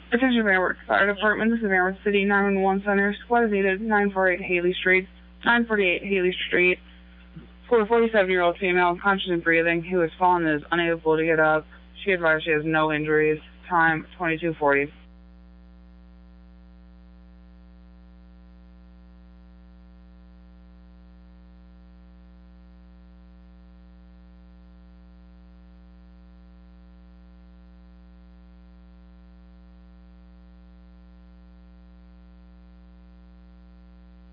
Attention Van Fire Department, this is Van City 911 Center. Squad is needed 948 Haley Street. 948 Haley Street. For a 47-year-old female, conscious and breathing, who has fallen and is unable to get up. She advised she has no injuries. Time 22:40.